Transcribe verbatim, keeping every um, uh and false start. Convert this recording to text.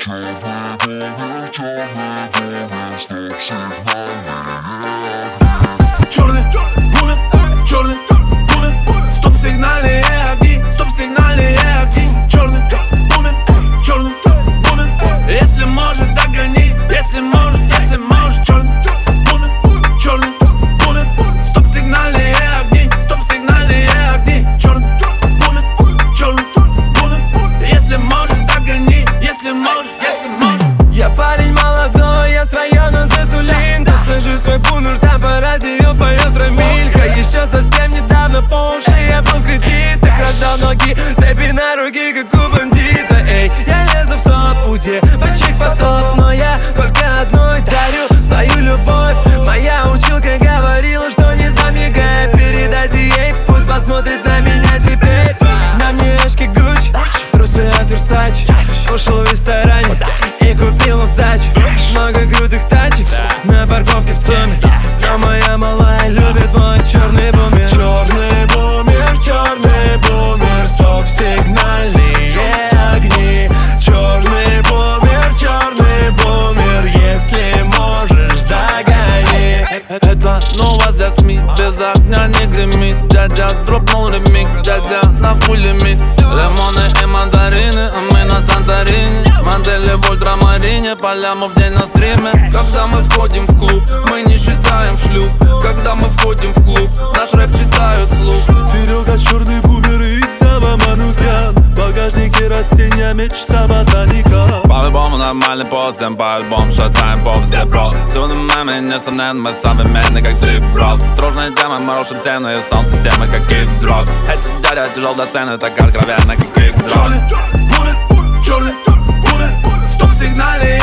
Черный бумер, черный бумер, стоп-сигнальные огни, стоп-сигнальные огни. Черный бумер, черный бумер, если можешь, догони, если можешь, если можешь. Черный бумер, черный бумер, стоп-сигнальные огни, стоп-сигнальные огни. Черный бумер, черный бумер, если можешь, догони, если можешь, если можешь. Я парень молодой, я с района Затулинка. Сажу свой бумер, там по радио поет Рамилька. Еще совсем недавно по уши я был в кредитах. Раздал ноги, цепи на руки, как у бандита. Эй, я лезу в топ, у девочек потоп, но я только одной дарю свою любовь. Моя училка говорила, что не замигай. Передайте ей, пусть посмотрит на меня теперь. На мне очки Гуччи, трусы от Версачи. Кушал в ресторане и купил на сдачу много крутых тачек на парковке в ЦУМе. Но моя малая любит мой черный бумер. Черный бумер, черный бумер, стоп-сигнальные огни. Черный бумер, черный бумер, если можешь, догони. Это новость для СМИ, без огня не гремит. Дядя дропнул ремикс, дядя на пулемет. Лимоны и мандарины, а мы на Санторини. Модели в ультрамарине, по ляму в день на стриме. Когда мы входим в клуб, мы не считаем шлюп. Когда мы входим в клуб, наш рэп читают вслух. Серега черный бумер и Дава Манукян. В багажнике растения, мечта ботаника. По-любому нормальный подзем, по-альбому шатаем поп везде, бро. Всюду мемы, несомненно, мы современны, как зип-рок. Тружная тема, мы рушим стену и саунд-системы, как кид-рок. Эти дядя тяжел до цены, так откровенно, как кик-дрок. Черный бумер, черный бумер, стоп-сигнальные